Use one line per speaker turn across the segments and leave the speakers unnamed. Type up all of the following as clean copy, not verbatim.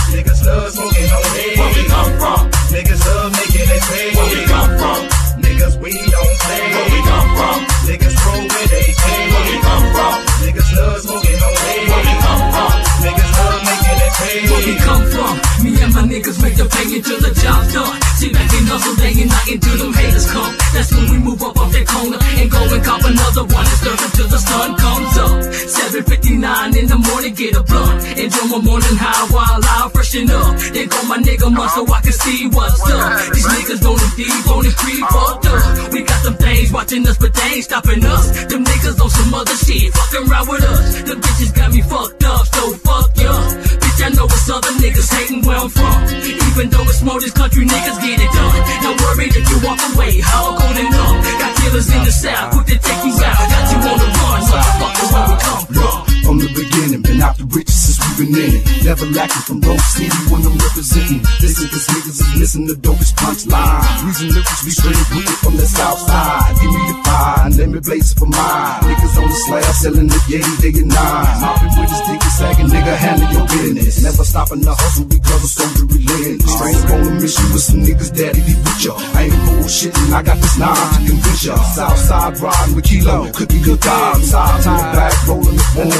Niggas love smoking on weed.
Where we come from?
Niggas love making it pay.
Where we come from?
Niggas we don't play.
Where we come from?
Niggas throw where they pay.
Where we come from?
Niggas love smoking on weed.
Where we come from?
Niggas love making it pay.
Where we come from? Me and my niggas make the pay until the job's done. Sit back and hustle day and night until them haters come. That's when we move up off that corner and go and cop another one and stir until the sun comes up. 7:59 in the morning, get a blunt. Enjoy my morning high while I freshen up. Then call my nigga Mud so I can see what's up. These niggas don't look deep on the street, fucked up. We got some things watching us, but they ain't stopping us. Them niggas on some other shit, fucking around with us. Them bitches got me fucked up, so fuck ya. Bitch, I know it's other niggas hating where I'm from. Even though it's more, this country niggas get it done. Don't worry if you walk away, how cold and numb. Got killers in the south, quick to take you out. Got you on the run, motherfuckers, where we come from.
From the beginning, been out the riches since we've been in it. Never lacking from Rose City when I'm representing. Listen, cause niggas is missing the dopest punchline. Reason lyrics, we straight with it from the south side. Give me the fire and let me blaze it for mine. Niggas on the slab selling the yay, day and nine. Mopping with his dick and sagging, nigga, handle your business. Never stopping the hustle because of soldier relentless. Straight on a mission with some niggas, daddy, be with ya. I ain't bullshitting, I got this nine to convince ya. Southside riding with Kilo, cookie good time. Side to the back, rolling the phone.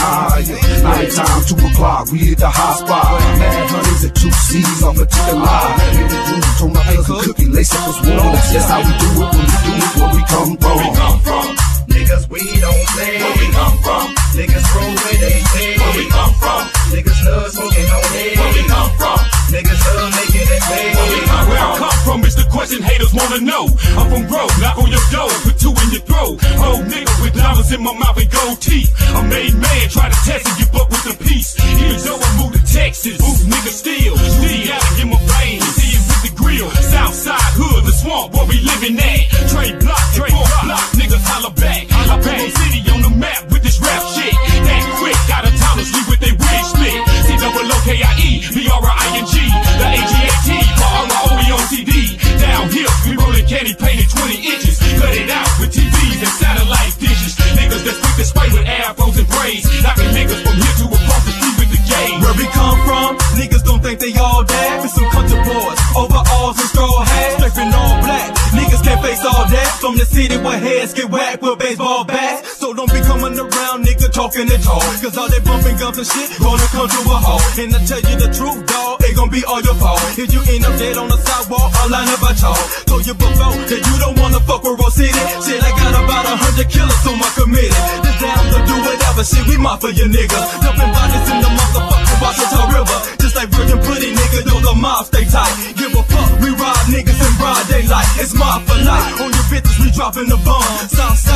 Night time, 2 o'clock, we hit the hot spot. Mad honeys at 2 C's off a ticket line. Hit the dude, told my cousin Cookie, lace up his warm. That's just how we do it when we do it, where we come from.
Where we come from?
Niggas we don't play.
Where we come from?
Niggas throw where they pay.
Where we come from?
Niggas love smoking on weed.
Where we come from?
Niggas love making it pay.
Where we come from? Where I come from is the question haters wanna know. I'm from Grove, knock on your door, put 2 in your throat. Old nigga with diamonds in my mouth and gold teeth. A made man, try to test it, you fuck with the peace. Even though I moved to Texas, booth nigga still gotta get my brain, see it with the grill. Southside hood, the swamp where we living at. Trade block, niggas holla back. I put the city on the map with this rap shit. That quick, got a tolerance, we with they wig split. C-O-O-K-I-E, B-R-I-N-G, the A-G-A-T, R-R-O-E-O-T-D. Down here, we rollin' candy painted 20 inches. Cut it out with TVs and satellite dishes. Niggas that's quick to spray with afros and braids. Knocking niggas from here to across the street with the game.
Where we come from, niggas don't think they all that. With some country boys, overalls and straw hats, striping all black. Niggas can't face all that. From the city where heads get whacked with baseball bats. So don't be coming around, nigga, talking and talk. Cause all they bumping guns and shit gonna come to a halt. And I tell you the truth, dawg, it gon' be all your fault. If you end up dead on the sidewalk, I'll line up a chalk. Told you before that you don't wanna fuck with Rose City. Shit, I got about 100 killers on my committee. Just down to do whatever shit, we mafia niggas. Dumping bodies in the motherfucking Washita River. Just like Virgin Pudding, nigga, yo, the mob stay tight. Give a fuck, we rob niggas in broad daylight. It's mob for life. On your bitches, we dropping the bomb. South